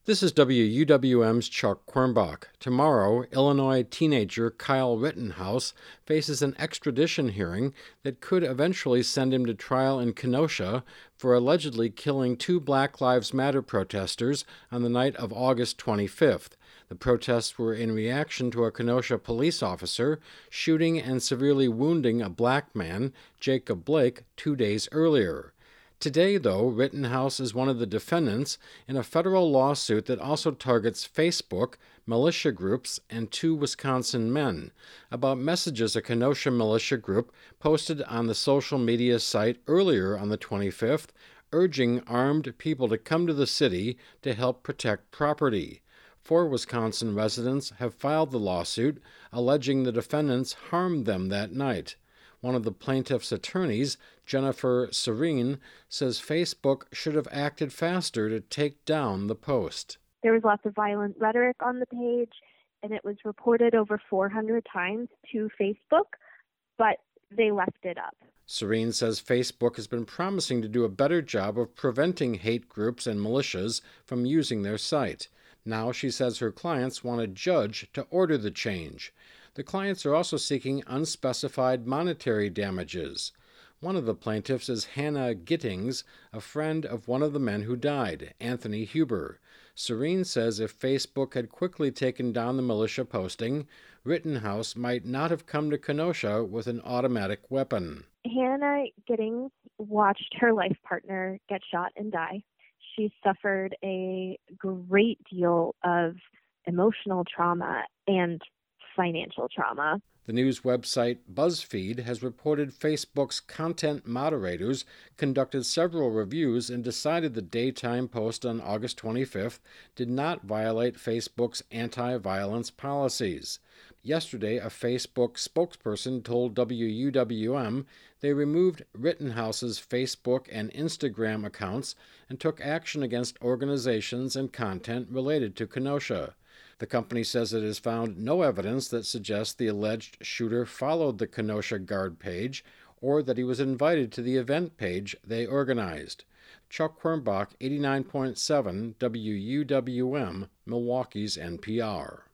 This is WUWM's Chuck Quirmbach. Tomorrow, Illinois teenager Kyle Rittenhouse faces an extradition hearing that could eventually send him to trial in Kenosha for allegedly killing two Black Lives Matter protesters on the night of August 25th. The protests were in reaction to a Kenosha police officer shooting and severely wounding a black man, Jacob Blake, 2 days earlier. Today, though, Rittenhouse is one of the defendants in a federal lawsuit that also targets Facebook, militia groups, and two Wisconsin men about messages a Kenosha militia group posted on the social media site earlier on the 25th, urging armed people to come to the city to help protect property. 4 Wisconsin residents have filed the lawsuit, alleging the defendants harmed them that night. One of the plaintiff's attorneys, Jennifer Serene, says Facebook should have acted faster to take down the post. There was lots of violent rhetoric on the page, and it was reported over 400 times to Facebook, but they left it up. Serene says Facebook has been promising to do a better job of preventing hate groups and militias from using their site. Now she says her clients want a judge to order the change. The clients are also seeking unspecified monetary damages. One of the plaintiffs is Hannah Gittings, a friend of one of the men who died, Anthony Huber. Serene says if Facebook had quickly taken down the militia posting, Rittenhouse might not have come to Kenosha with an automatic weapon. Hannah Gittings watched her life partner get shot and die. She suffered a great deal of emotional trauma and financial trauma. The news website BuzzFeed has reported Facebook's content moderators conducted several reviews and decided the daytime post on August 25th did not violate Facebook's anti-violence policies. Yesterday, a Facebook spokesperson told WUWM they removed Rittenhouse's Facebook and Instagram accounts and took action against organizations and content related to Kenosha. The company says it has found no evidence that suggests the alleged shooter followed the Kenosha Guard page or that he was invited to the event page they organized. Chuck Quirmbach, 89.7 WUWM, Milwaukee's NPR.